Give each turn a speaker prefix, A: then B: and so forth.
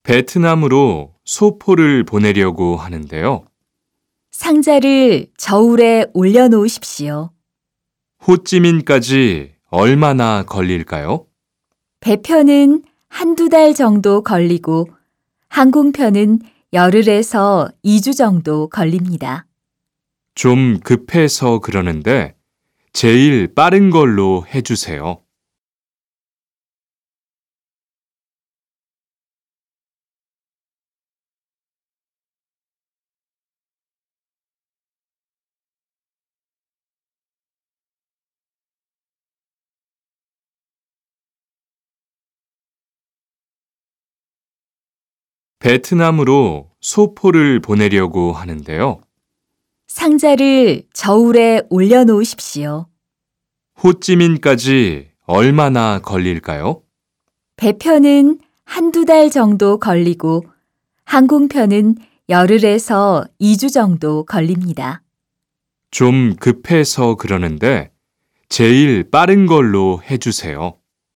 A: 베트남으로 소포를 보내려고 하는데요.
B: 상자를 저울에 올려놓으십시오.
A: 호찌민까지 얼마나 걸릴까요?
B: 배편은 한두 달 정도 걸리고 항공편은 열흘에서 2주 정도 걸립니다.
A: 좀 급해서 그러는데 제일 빠른 걸로 해주세요. 베트남으로 소포를 보내려고 하는데요.
B: 상자를 저울에 올려놓으십시오.
A: 호찌민까지 얼마나 걸릴까요?
B: 배편은 한두 달 정도 걸리고 항공편은 열흘에서 2주 정도 걸립니다.
A: 좀 급해서 그러는데 제일 빠른 걸로 해주세요.